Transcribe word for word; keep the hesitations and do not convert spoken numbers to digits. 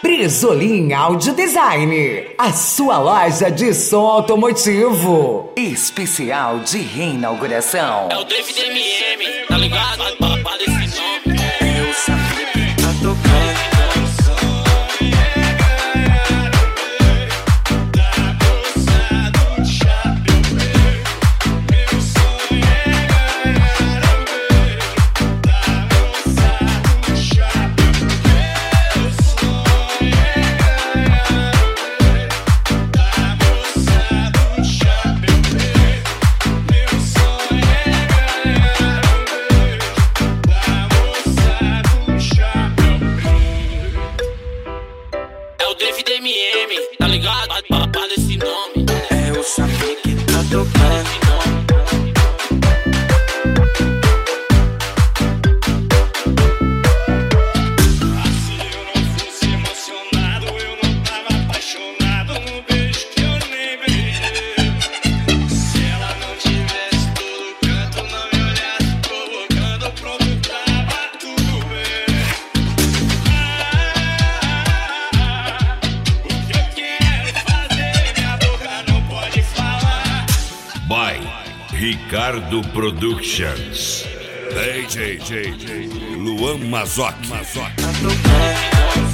Brizolim Audio Design, a sua loja de som automotivo. Especial de reinauguração. É o David M M, tá ligado? Fala esse nome. Eu sabia que tá tocando. David M M, tá ligado? Fala esse nome. É o Samir que tá tocando. Se eu não fosse emocionado, eu não tava apaixonado no beijo que eu nem beijei. Se ela não tivesse todo canto, não me olhasse provocando, pronto, tava tudo bem. By Ricardo Productions. D J J J Luan Mazoc. Mazoc.